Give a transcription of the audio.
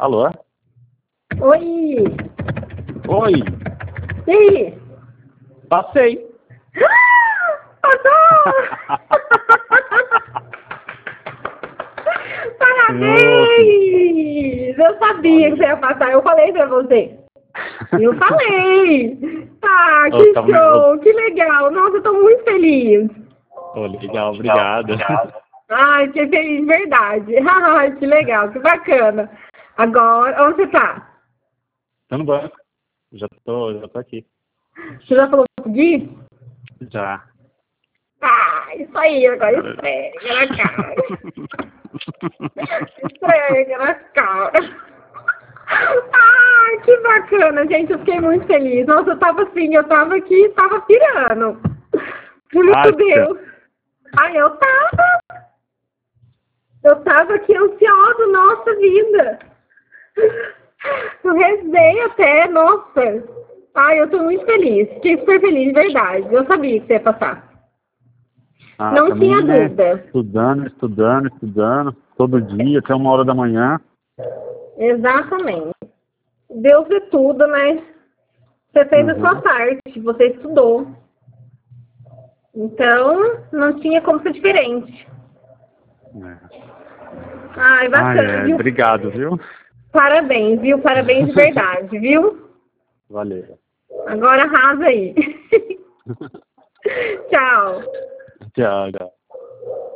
Alô? Oi! Oi! E aí? Passei! Passou! Parabéns! Eu sabia que você ia passar, eu falei pra você. Eu falei! Ah, que show! Que legal! Nossa, eu tô muito feliz! Oh, legal, obrigado. Ai, fiquei feliz de verdade! Ai, que legal, que bacana! Agora, onde você tá? Tô no banco. Já tô aqui. Você já falou com o Gui? Já. Ah, isso aí, agora esfrega na cara. Esfrega na cara. Ai, que bacana, gente. Eu fiquei muito feliz. Nossa, eu tava aqui, tava pirando. Meu Deus. Ai, eu tava aqui ansiosa, nossa vida. Eu rezei até, nossa. Ai, eu tô muito feliz. Fiquei super feliz, de verdade. Eu sabia que você ia passar. Não tinha dúvida. Estudando, todo dia, até 1h da manhã. Exatamente. Deus é tudo, né? Você fez a sua parte, você estudou. Então, não tinha como ser diferente. Ai, bacana, viu? Obrigado, viu? Parabéns, viu? Parabéns de verdade, viu? Valeu. Agora arrasa aí. Tchau. Tchau.